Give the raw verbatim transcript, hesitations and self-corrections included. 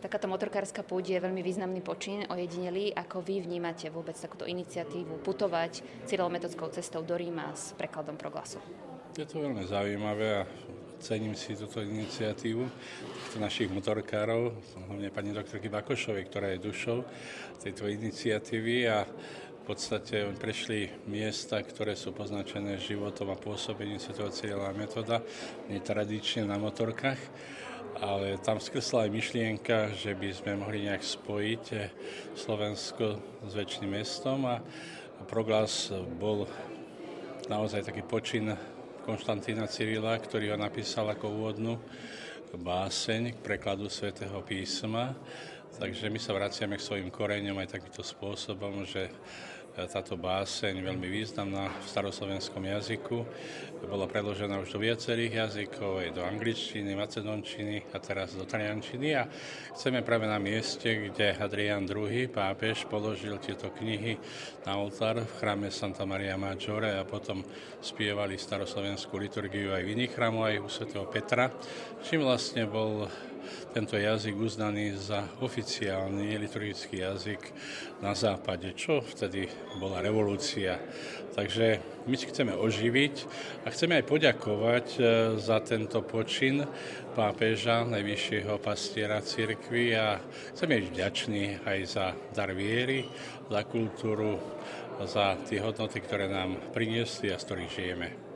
Takáto motorkárska púť je veľmi významný počin, ojedinelý. Ako vy vnímate vôbec takúto iniciatívu putovať cyrilometodskou cestou do Ríma s prekladom Proglasu? Je to veľmi zaujímavé a cením si túto iniciatívu týchto našich motorkárov, hlavne pani doktorky Bakošovej, ktorá je dušou tejto iniciatívy a v podstate prešli miesta, ktoré sú poznačené životom a pôsobením svätého Cyrila a Metoda, netradične na motorkách. Ale tam skrsla aj myšlienka, že by sme mohli nejak spojiť Slovensko s väčšným mestom a Proglas bol naozaj taký počin Konštantína Cyrila, ktorý ho napísal ako úvodnú báseň k prekladu svätého písma. Takže my sa vraciame k svojim koreňom aj takýmto spôsobom, že táto báseň, veľmi významná v staroslovenskom jazyku, bola predložená už do viacerých jazykov, aj do angličtiny, macedončiny a teraz do taliančiny. A chceme práve na mieste, kde Adrián druhý. pápež položil tieto knihy na oltár v chráme Santa Maria Maggiore a potom spievali staroslovenskú liturgiu aj v iných chrámoch, aj u svätého Petra, čím vlastne bol tento jazyk uznaný za oficiálny liturgický jazyk na západe, čo vtedy bola revolúcia. Takže my si chceme oživiť a chceme aj poďakovať za tento počin pápeža, najvyššieho pastiera cirkvi a chceme byť vďační aj za dar viery, za kultúru, za tie hodnoty, ktoré nám priniesli a z ktorých žijeme.